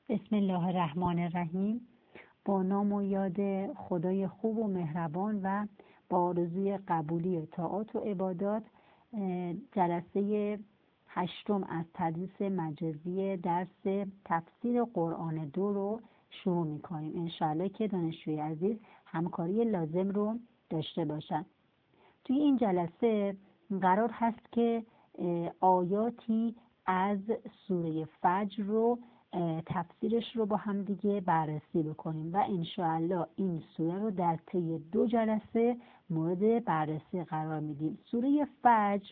بسم الله الرحمن الرحیم. با نام و یاد خدای خوب و مهربان و با آرزوی قبولی طاعات و عبادات، جلسه 8 از تدریس مجازی درس تفسیر قرآن 2 رو شروع می‌کنیم. انشاءالله که دانشجوی عزیز همکاری لازم رو داشته باشن. توی این جلسه قرار هست که آیاتی از سوره فجر رو تفسیرش رو با هم دیگه بررسی بکنیم و انشاءالله این سوره رو در طی 2 جلسه مورد بررسی قرار میدیم. سوره فجر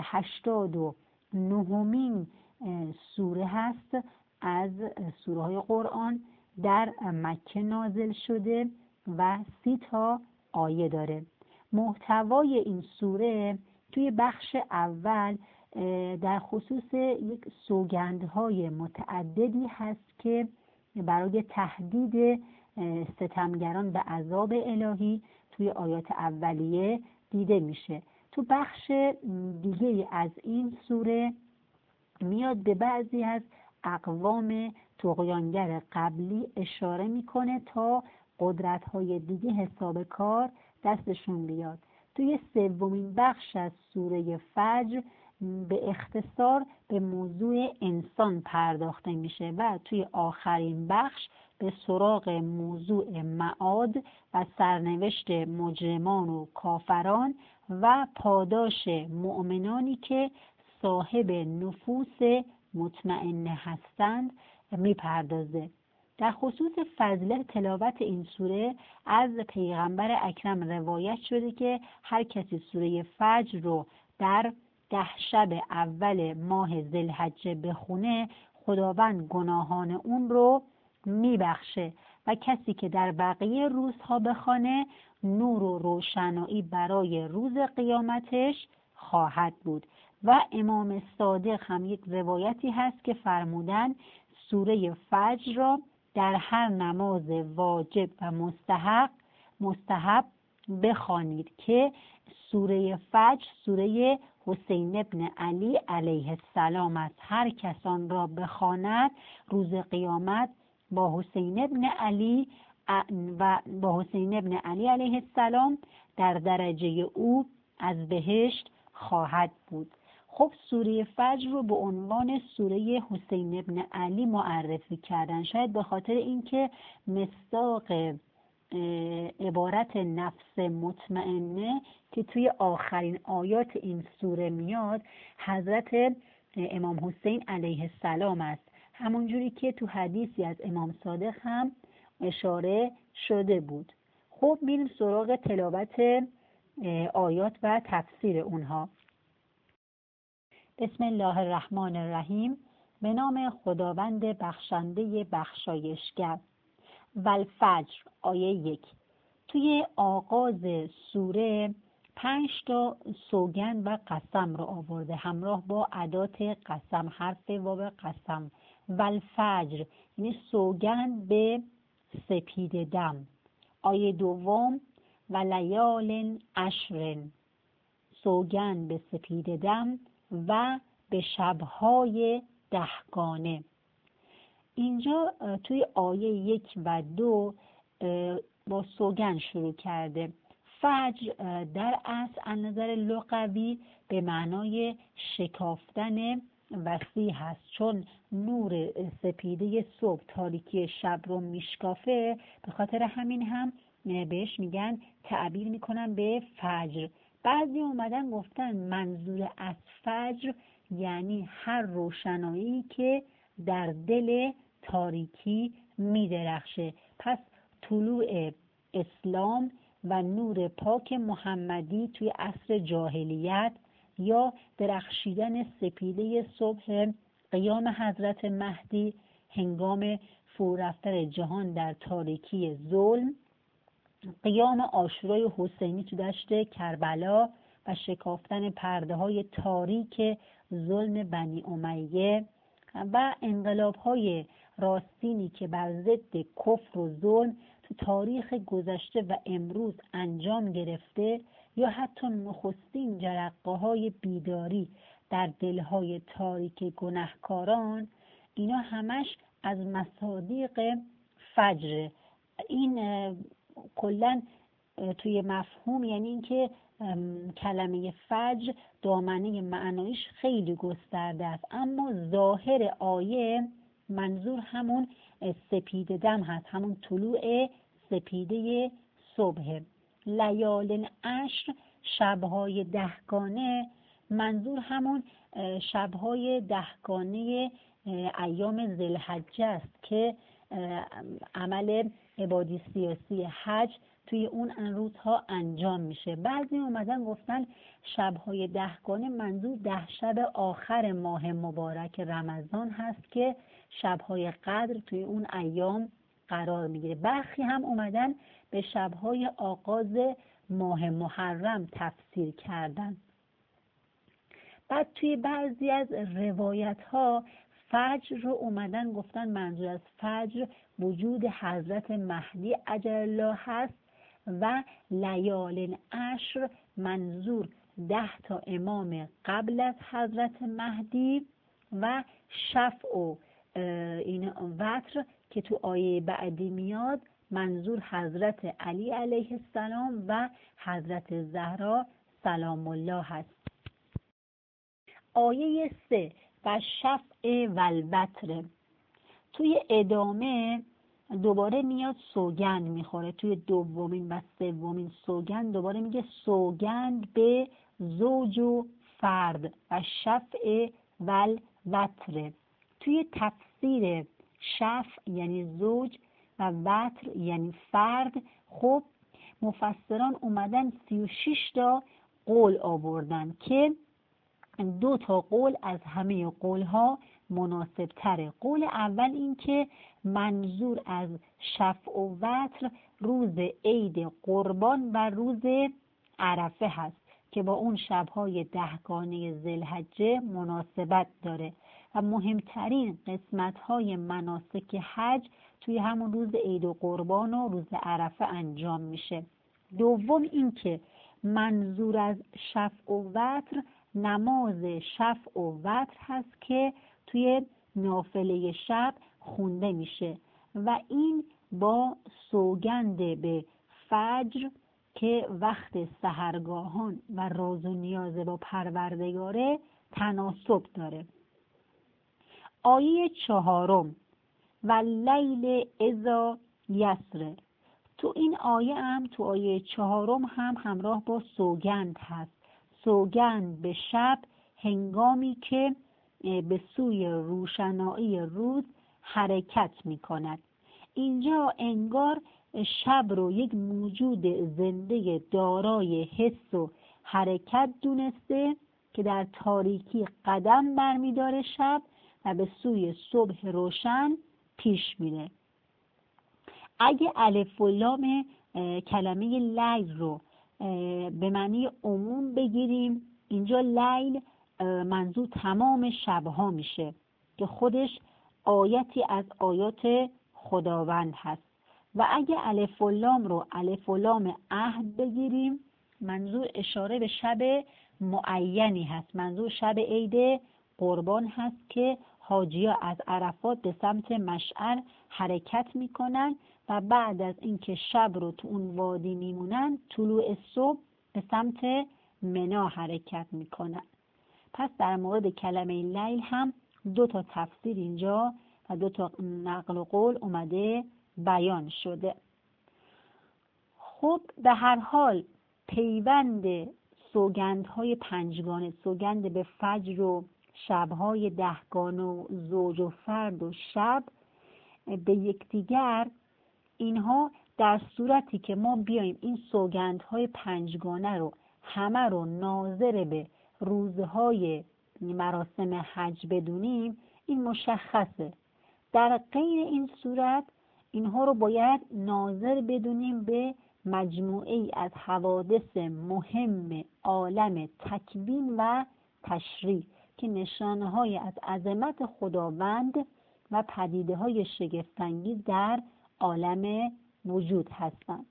89مین سوره هست از سوره های قرآن، در مکه نازل شده و 30 آیه داره. محتوای این سوره توی بخش اول در خصوص یک سوگندهای متعددی هست که برای تهدید ستمگران به عذاب الهی توی آیات اولیه دیده میشه. تو بخش دیگه از این سوره میاد به بعضی از اقوام طغیانگر قبلی اشاره میکنه تا قدرت‌های دیگه حساب کار دستشون بیاد. توی 3مین بخش از سوره فجر به اختصار به موضوع انسان پرداخته میشه و توی آخرین بخش به سراغ موضوع معاد و سرنوشت مجرمان و کافران و پاداش مؤمنانی که صاحب نفوس مطمئنه هستند میپردازه. در خصوص فضیلت تلاوت این سوره از پیغمبر اکرم روایت شده که هر کسی سوره فجر رو در 10 شب اول ماه ذوالحجه بخونه، خداوند گناهان اون رو میبخشه و کسی که در بقیه روزها بخونه، نور و روشنایی برای روز قیامتش خواهد بود. و امام صادق هم یک روایتی هست که فرمودن سوره فجر را در هر نماز واجب و مستحب بخوانید که سوره فجر سوره حسین ابن علی علیه السلام است. هر کسان را بخواند روز قیامت با حسین ابن علی علیه السلام در درجه او از بهشت خواهد بود. خب سوره فجر رو به عنوان سوره حسین ابن علی معرفی کردن، شاید به خاطر اینکه مصداق عبارت نفس مطمئنه که توی آخرین آیات این سوره میاد حضرت امام حسین علیه السلام است، همونجوری که تو حدیثی از امام صادق هم اشاره شده بود. خب میریم سراغ تلاوت آیات و تفسیر اونها. بسم الله الرحمن الرحیم. به نام خداوند بخشنده بخشایشگر. والفجر آیه 1. توی آغاز سوره 5 سوگند و قسم رو آورده همراه با ادات قسم، حرف واو قسم. والفجر یعنی سوگند به سپید دم. آیه 2 و لیال عشر، سوگند به سپید دم و به شبهای 10گانه. اینجا توی آیه 1 و 2 با سوگند شروع کرده. فجر در اصل از نظر لغوی به معنای شکافتن وسیع هست، چون نور سپیده صبح تاریکی شب رو میشکافه، به خاطر همین هم بهش میگن، تعبیر میکنن به فجر. بعضی اومدن گفتن منظور از فجر یعنی هر روشنایی که در دل تاریکی میدرخشه. پس طلوع اسلام و نور پاک محمدی توی عصر جاهلیت یا درخشیدن سپیده صبح قیام حضرت مهدی هنگام فرو رفتن جهان در تاریکی ظلم، قیام عاشورای حسینی تو دشت کربلا و شکافتن پرده های تاریک ظلم بنی امیه و انقلاب های راستینی که بر ضد کفر و ظلم تو تاریخ گذشته و امروز انجام گرفته، یا حتی نخستین جرقه های بیداری در دلهای تاریک گناهکاران، اینا همش از مصادیق فجر. این کلاً توی مفهوم یعنی اینکه کلمه فجر دامنه معنایش خیلی گسترده است، اما ظاهر آیه منظور همون سپیده دم هست، همون طلوع سپیده صبح. لیال عشر، شبهای دهگانه، منظور همون شبهای دهگانه ایام ذوالحجه است که عمل عبادی سیاسی حج توی اون روزها انجام میشه. بعضی اومدن گفتن شبهای دهگانه منظور 10 شب آخر ماه مبارک رمضان هست که شبهای قدر توی اون ایام قرار میگیره. برخی هم اومدن به شبهای آغاز ماه محرم تفسیر کردن. بعد توی بعضی از روایت ها فجر رو اومدن گفتن منظور از فجر وجود حضرت مهدی عجل الله هست و لیال عشر منظور 10 تا امام قبل از حضرت مهدی و شفع و این وتر که تو آیه بعدی میاد منظور حضرت علی علیه السلام و حضرت زهرا سلام الله هست. آیه 3 و شفع و الوتر، توی ادامه دوباره میاد سوگند میخوره. توی دومین و سومین سوگند دوباره میگه سوگند به زوج و فرد و شفع و الوتر. توی تفسیر شفع یعنی زوج و وتر یعنی فرد، خب مفسران اومدن 36 تا قول آوردن که 2 تا قول از همه قولها مناسب تره. قول اول این که منظور از شفع و وتر روز عید قربان و روز عرفه هست که با اون شبهای دهگانه ذوالحجه مناسبت داره و مهمترین قسمت‌های مناسک حج توی همون روز عید و قربان و روز عرفه انجام میشه. دوم این که منظور از شفع و وتر نماز شفع و وتر هست که توی نافله شب خونده میشه و این با سوگند به فجر که وقت سحرگاهان و راز و نیاز با پروردگاره تناسب داره. آیه 4 و لیل اذا یسر، تو این آیه هم تو آیه 4 هم همراه با سوگند هست. سوگند به شب هنگامی که به سوی روشنایی روز حرکت می کند. اینجا انگار شب رو یک موجود زنده دارای حس و حرکت دونسته که در تاریکی قدم برمی داره شب و به سوی صبح روشن پیش میره. اگه الف و لام کلمه لیل رو به معنی عموم بگیریم، اینجا لیل منظور تمام شبها میشه که خودش آیتی از آیات خداوند هست. و اگه الف و لام رو الف و لام عهد بگیریم، منظور اشاره به شب معینی هست، منظور شب عید قربان هست که حاجی‌ها از عرفات به سمت مشعر حرکت میکنن و بعد از اینکه شب رو تو اون وادی میمونن طلوع صبح به سمت منا حرکت میکنن. پس در مورد کلمه لیل هم 2 تا تفسیر اینجا و 2 تا نقل و قول اومده بیان شده. خب به هر حال پیوند سوگندهای 5گانه، سوگند به فجر و شبهای دهگانه و زوج و فرد و شب به یکدیگر، اینها در صورتی که ما بیایم این سوگندهای 5گانه رو همه رو ناظر به روزهای مراسم حج بدونیم، این مشخصه. در غیر این صورت اینها رو باید ناظر بدونیم به مجموعه‌ای از حوادث مهم عالم تکوین و تشریع که نشانه‌های از عظمت خداوند و پدیده‌های شگفت‌انگیز در عالم وجود هستند.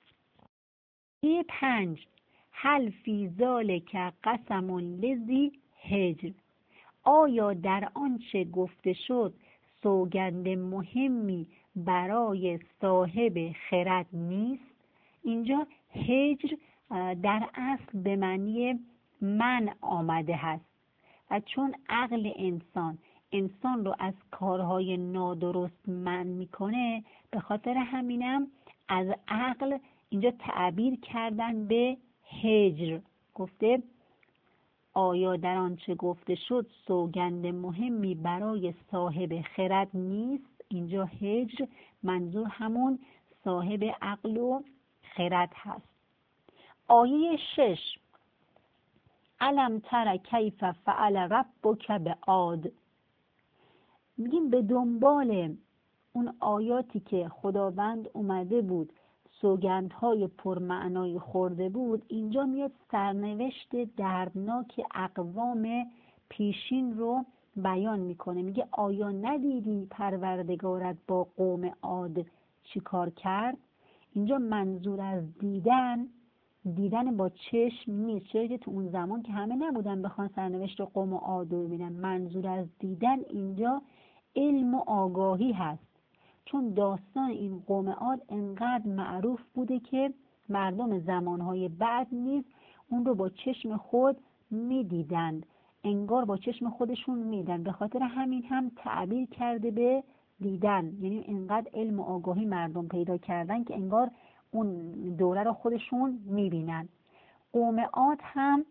5 هل فی ذالک قسم لذی حجر، آیا در آنچه گفته شد سوگند مهمی برای صاحب خرد نیست. اینجا هجر در اصل به معنی منع آمده هست و چون عقل انسان رو از کارهای نادرست منع میکنه، به خاطر همینم از عقل اینجا تعبیر کردن به هجر. گفته آیا در آنچه گفته شد سوگند مهمی برای صاحب خرد نیست؟ اینجا هجر منظور همون صاحب عقل و خرد هست. آیه 6 الم تر کیف فعل ربک بعاد. میگیم به دنبال اون آیاتی که خداوند اومده بود سوگندهای پرمعنای خورده بود، اینجا میاد سرنوشت دردناک اقوام پیشین رو بیان میکنه. میگه آیا ندیدی پروردگارت با قوم عاد چی کار کرد؟ اینجا منظور از دیدن با چشم نیست، چرا که تو اون زمان که همه نبودن بخوان سرنوشت قوم عاد رو ببینن. منظور از دیدن اینجا علم و آگاهی هست، چون داستان این قوم عاد انقدر معروف بوده که مردم زمانهای بعد نیز اون رو با چشم خود میدیدند، انگار با چشم خودشون میدن. به خاطر همین هم تعبیر کرده به دیدن، یعنی انقدر علم و آگاهی مردم پیدا کردن که انگار اون دوره رو خودشون میبینن. قوم عاد هم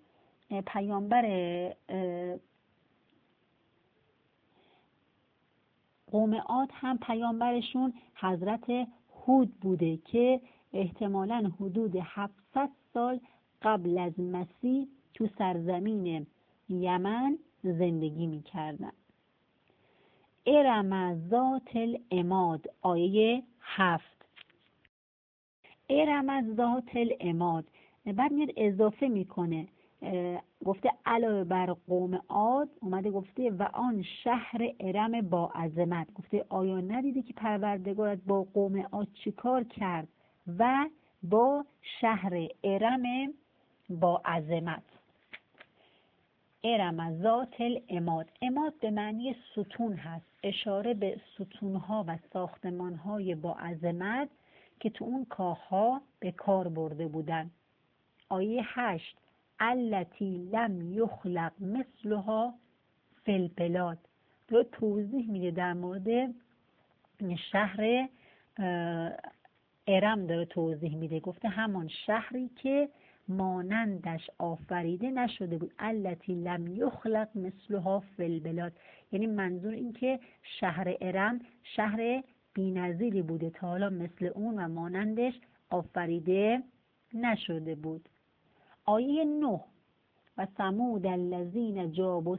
پیامبرشون حضرت هود بوده که احتمالاً حدود 700 سال قبل از مسیح تو سرزمین یمن زندگی میکردن. ارم ذات العماد آیه 7. ارم ذات العماد بعد میاد اضافه میکنه، گفته علاوه بر قوم عاد اومده گفته و آن شهر ارم با عظمت. گفته آیا ندیدی که پروردگارت با قوم عاد چی کار کرد و با شهر ارم با عظمت. ارم ذات العماد، عماد به معنی ستون هست، اشاره به ستونها و ساختمانهای با عظمت که تو اون کاخها به کار برده بودن. آیه 8 التی لم یخلق مثلها فی البلاد، رو توضیح میده در مورد شهر ارم، داره توضیح میده. گفته همان شهری که مانندش آفریده نشده بود. التی لم یخلق مثلها فی البلاد، یعنی منظور این که شهر ارم شهر بی‌نظیری بوده، تا حالا مثل اون و مانندش آفریده نشده بود. آیه 9 و ثمود الذین جابوا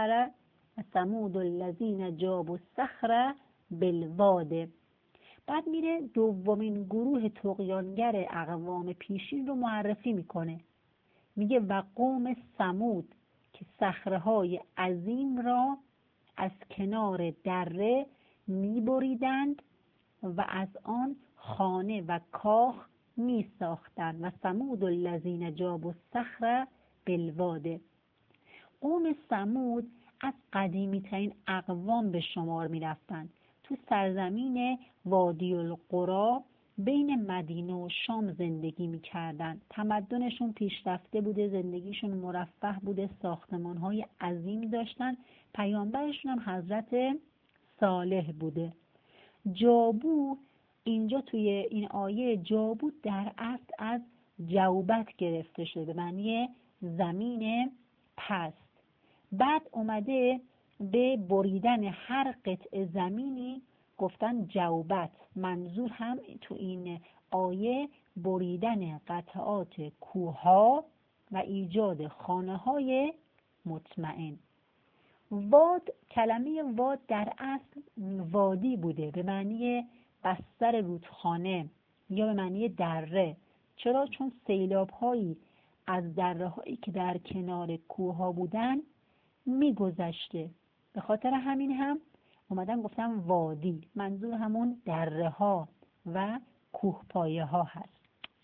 الصخر بالواد. بعد میره دومین گروه طغیانگر اقوام پیشین رو معرفی میکنه. میگه و قوم ثمود که صخره‌های عظیم را از کنار دره میبریدند و از آن خانه و کاخ می ساختند. و ثمود الذین جابوا الصخر بالواد. قوم ثمود از قدیمی ترین اقوام به شمار می رفتند. تو سرزمین وادی القری بین مدینه و شام زندگی می کردند. تمدنشون پیشرفته بوده، زندگیشون مرفه بوده، ساختمانهای عظیم داشتن. پیامبرشون هم حضرت صالح بوده. جابو اینجا توی این آیه جابو در اصل از جوبت گرفته شده، به معنی زمین پست. بعد اومده به بریدن هر قطعه زمینی گفتن جوبت. منظور هم تو این آیه بریدن قطعات کوه‌ها و ایجاد خانه‌های مطمئن. واد، کلمه واد در اصل وادی بوده به معنی بستر رودخانه یا به معنی دره. چرا؟ چون سیلاب‌هایی از دره‌هایی که در کنار کوه‌ها بودن می‌گذشته. به خاطر همین هم اومدن گفتم وادی، منظور همون دره‌ها و کوهپایه‌ها هست.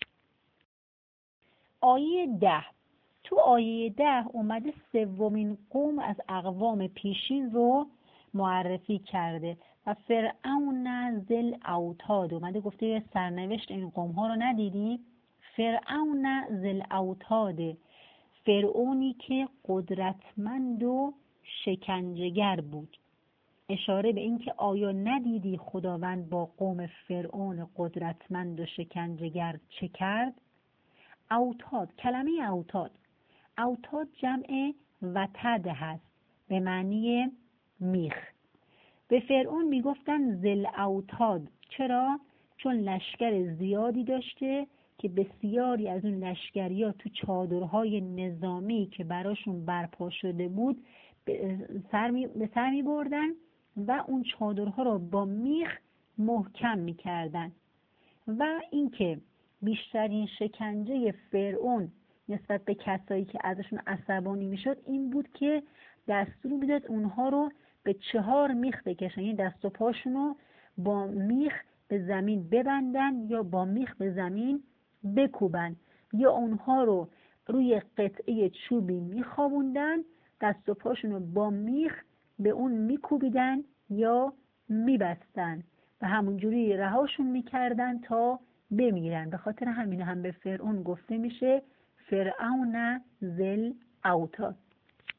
آیه 10. تو آیه 10 اومده سومین قوم از اقوام پیشین رو معرفی کرده و فرعون ذل اوتاد اومده گفته سرنوشت این قوم ها رو ندیدی؟ فرعون ذل اوتاد، فرعونی که قدرتمند و شکنجهگر بود. اشاره به این که آیا ندیدی خداوند با قوم فرعون قدرتمند و شکنجهگر چه کرد؟ اوتاد، کلمه اوتاد جمع وتد هست به معنی میخ. به فرعون میگفتن ذل اوتاد. چرا؟ چون لشکر زیادی داشته که بسیاری از اون لشکریا تو چادرهای نظامی که براشون برپا شده بود به سر می بردن و اون چادرها رو با میخ محکم می کردن. و اینکه بیشترین شکنجه فرعون نسبت به کسایی که ازشون عصبانی می شد این بود که دستور میداد اونها رو به 4 میخ بکشن، یعنی دست و پاشون رو با میخ به زمین ببندن یا با میخ به زمین بکوبن، یا اونها رو روی قطعه چوبی میخوابوندن، دست و پاشون رو با میخ به اون میکوبیدن یا میبستن و همونجوری رهاشون میکردن تا بمیرن. به خاطر همین هم به فرعون گفته میشه فرعون ذل اوتاد.